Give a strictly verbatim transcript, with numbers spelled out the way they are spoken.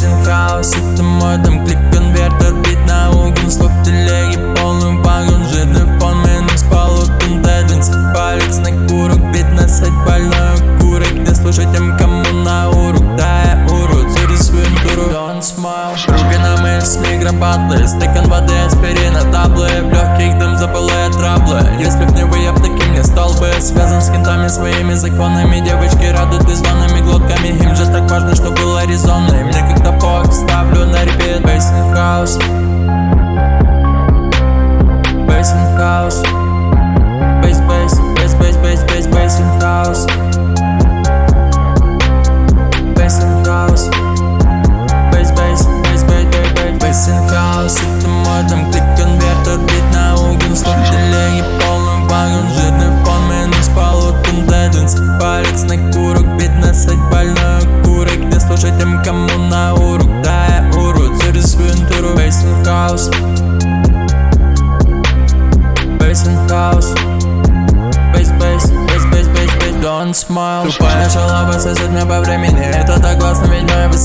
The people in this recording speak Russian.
Бейсинг хаус, это мой там клик, конвертер, бит на угон, слов в телеге, полный вагон, жирный фон, минус полутон, деденс, палец на курок, бит насать больной курок, где слушать тем, кому на урок, да я урод, зарисуем туру, don't smile. Руки на мышц, микробатлы, стакан воды, аспирина, таблы, в легких дым запылая траблы. Если б не вы, я б таким не стал бы. Связан с кентами своими законами, девочки радуют и звонами, глотками. Им же так важно, что было резонно, и мне как топок ставлю на репит. Бейсинг хаус, бейсинг хаус, бейс, бейс, бейс, бейс, бейс, бейс, бейсинг хаус, бейсинг хаус, бейс, бейс, бейс, бейс, бейс, бейс, бейсинг хаус, это мой там клик, конвертер, бит на угон, слов в телеге, полный вагон, жирный фон, минус полутон, деденс, палец на курок, бит насать больной курок, где слушать тем, кому на урок, да я урод, зарисую интуру. Бейсинг хаус, бейсинг хаус, бейс, бейс, бейс, бейс, бейс, бейс, don't smile. Тупая шалава сосет меня по времени, это так классно, ведь моя